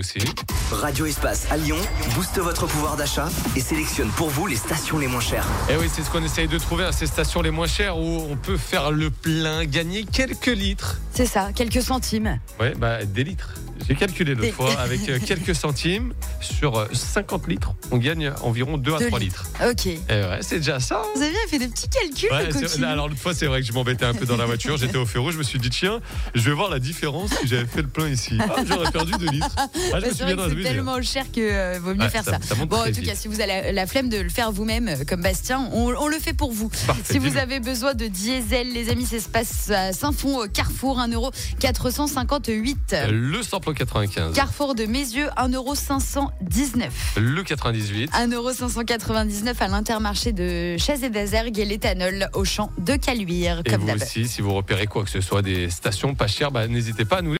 aussi. Radio Espace à Lyon booste votre pouvoir d'achat et sélectionne pour vous les stations les moins chères. Et oui, c'est ce qu'on essaye de trouver, ces stations les moins chères où on peut faire le plein, gagner quelques litres. C'est ça, quelques centimes. Ouais, des litres. J'ai calculé l'autre fois, avec quelques centimes, sur 50 litres, on gagne environ 2 à 3 litres. Ok. Et ouais, c'est déjà ça. Vous avez bien fait des petits calculs, le coquin. Alors l'autre fois, c'est vrai que je m'embêtais un peu dans la voiture, j'étais au feu rouge, je me suis dit, tiens, je vais voir la différence si j'avais fait le plein ici. J'aurais perdu 2 litres. Je me suis bien c'est tellement cher que vaut mieux faire ça. Bon, en tout cas, si vous avez la flemme de le faire vous-même, comme Bastien, on le fait pour vous. Parfait, si vous avez besoin de diesel, les amis, ça se passe à Saint-Fond, Carrefour, 1,458 €. Le samplon 95. Carrefour de Mézieux, 1,519 €. Le 98. 1,599 € à l'Intermarché de Chaz et d'Azergues et l'éthanol au champ de Caluire. Et comme vous d'hab. aussi, si vous repérez quoi que ce soit des stations pas chères, n'hésitez pas à nous